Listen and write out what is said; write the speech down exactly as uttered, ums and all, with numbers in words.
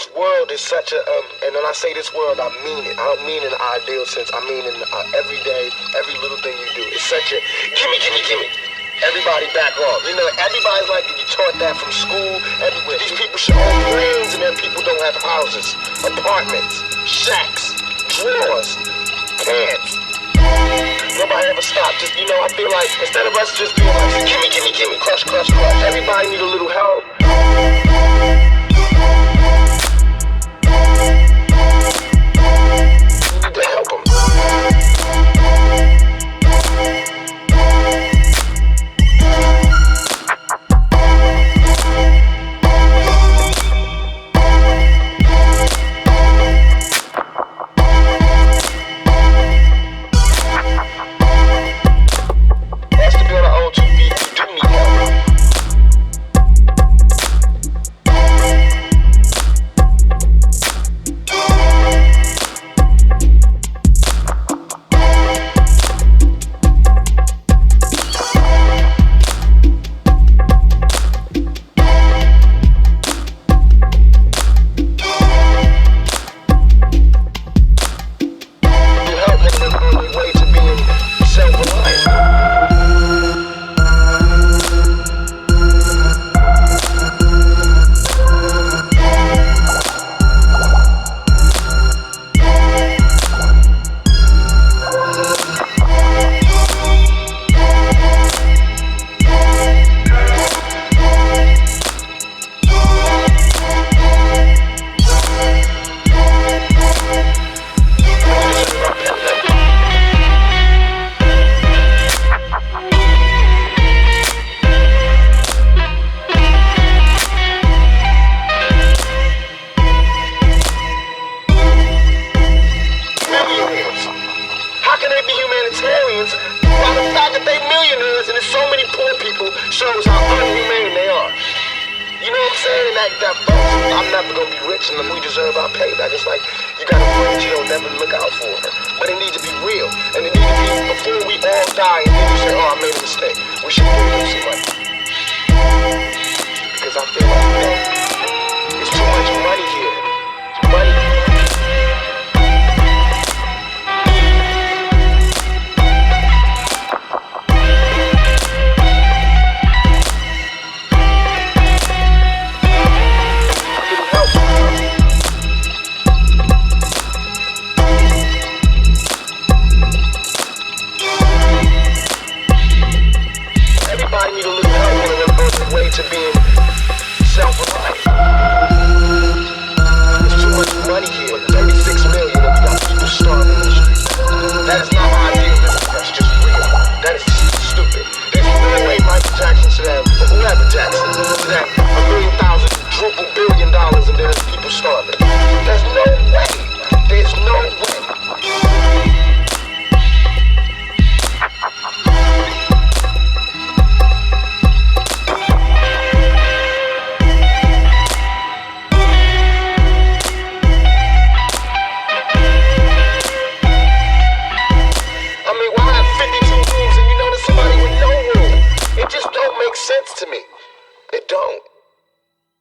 this world is such a, um, and when I say this world, I mean it. I don't mean in an ideal sense. I mean in uh, every day, every little thing you do. It's such a, gimme, gimme, gimme. Everybody back off. You know, everybody's like, you taught that from school, everywhere. These people should own planes and then people don't have houses, apartments, shacks, drawers, pants. Nobody ever stopped. Just, you know, I feel like instead of us just being like, gimme, gimme, gimme, crush, crush, crush, everybody need a little help. We need to help them. Shows how unhumane they are. You know what I'm saying? And that, that I'm never gonna be rich and we deserve our payback. It's like you got a friend you don't never look out for her. But it needs to be real. And it needs to be before we all die and then you say, oh, I made a mistake. We should give them some money. Because I feel like, you know, it's too much